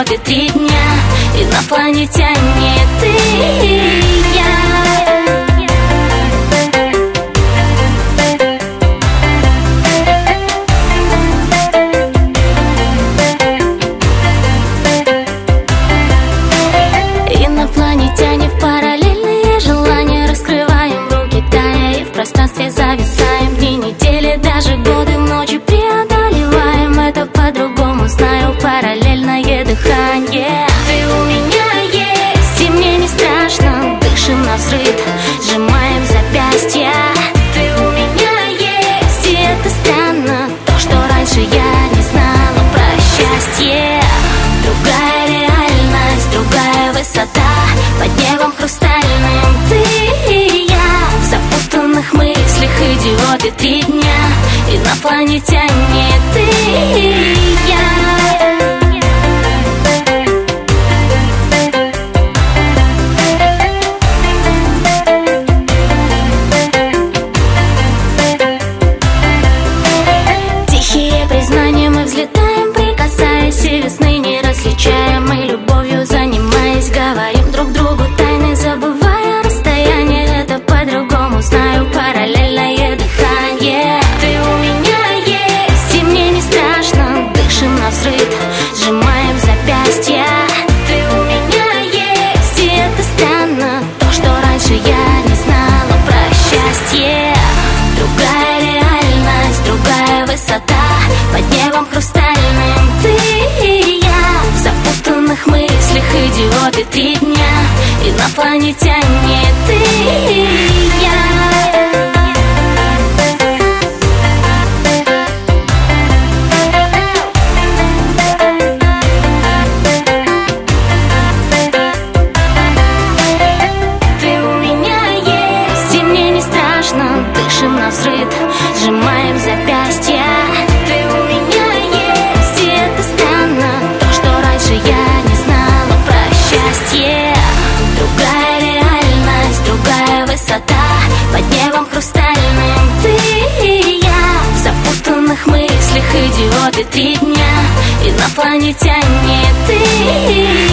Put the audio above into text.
идиоты 3 дня. Инопланетяне, ты и я. Инопланетяне в параллельные желания, раскрываем руки, тая и в пространстве зависаем. Дни, недели, даже годы, ночи преодолеваем. Это по-другому, знаю, параллельное дыхание. Ты у меня есть, и мне не страшно. Дышим навзрыд, сжимаем запястья. Ты у меня есть, и это странно. То, что раньше я не знала про счастье. Другая реальность, другая высота. Под небом хрустальным ты и я. В запутанных мыслях идиоты 3 дня. Инопланетяне, ты и я. Тихие признания, мы взлетаем, прикасаясь, и весны не различаем. Мы любовью занимаясь, говорим друг другу тайны, забывая расстояние. Это по-другому, знаю, параллельное дыхание. Ты у меня есть, и мне не страшно. Дышим навзрыд, сжимаем запястья. Ты у меня есть, и это странно. То, что раньше я не знала про счастье. Другая реальность, другая высота. Под небом хрустальным ты и я. В запутанных мыслях идиоты 3 дня. Инопланетяне, ты и я. Ты у меня есть, и мне не страшно. Дышим навзрыд, сжимаем запястья. Ты у меня есть, и это странно. То, что раньше я не знала про счастье. Другая реальность, другая высота. Под небом хрустальным ты и я. В запутанных мыслях идиоты 3 дня. Инопланетяне, ты и я.